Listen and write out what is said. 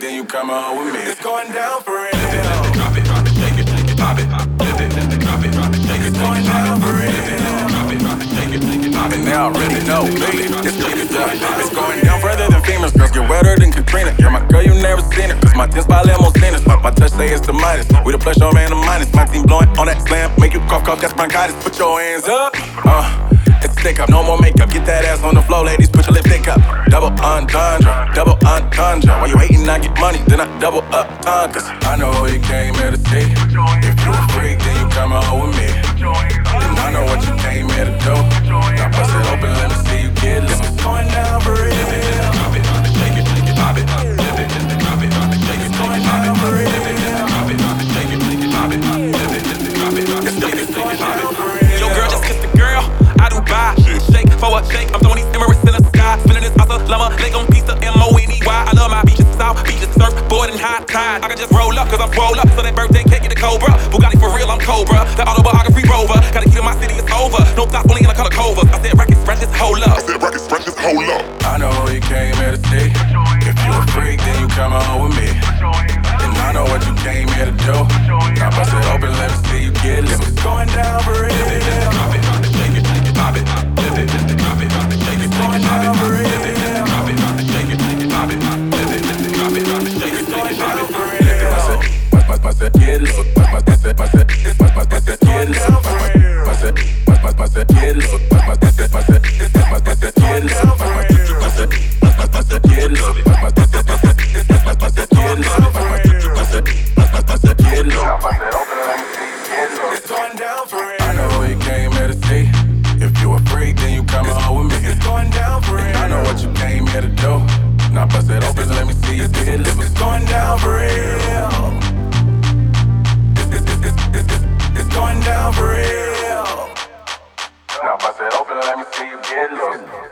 then you come on with me. It's going down for real. Drop it, take it, pop it. Drop it, take it, It's going down for real. drop it, take it, pop it. And now I really know, baby, it's going down further than famous. Girls get wetter than Katrina. You're my girl, you never seen it. Cause my tin's by limousines. My touch say it's the minus. We the plus, your man the minus. My team blowing on that slam. Make you cough, that's bronchitis. Put your hands up. It's stick up, no more makeup. Get that ass on the floor, ladies, put your lipstick up. Double entendre, double entendre. While you hating, I get money, then I double up time. Cause I know who you came here to see. If you a freak, then you come on with me. And I know what you came here to do. Now bust it open, let me see you get loose. It's going down for real. Drop it, take it, pop it. Drop it, take it, pop it. For real. Drop it, take it, pop it. Drop it, take it, pop it. Yo, girl, just kiss the girl. I do buy. Shake for a shake. I'm throwing these Emirates in the sky. Spinning this hustle, llama, leg on pizza, M-O-N-E-Y. I love my beaches, south beaches, surfboard and high tide. I can just roll up, cause I'm roll up. So that birthday cake get the Cobra. Bugatti for real, I'm Cobra. The autobiography rover. Gotta keep in my city, it's over. No stop, only in the color covers. I said, rackets, fresh, just hold up. I know who you came here to see. If you a freak, then you come on with me. And I know what you came here to do. Now bust it open, let me see you get loose. It's going down for real. Drop it, take it, pop it. Drop it, take it, pop it. Drop it, take it, pop it. Drop it, take it, pop it. Bust it, get loose. Bust it, get loose. Bust it, get loose. Bust it, get loose. Bust it, get loose. It's going down for real. I know who you came here to see. If you a freak, then you come on with me. It's going down for real. I know what you came here to do. Now bust it open, let me see you get loose. It's going down for real. It's going down for real. Now bust it open, let me see you get loose.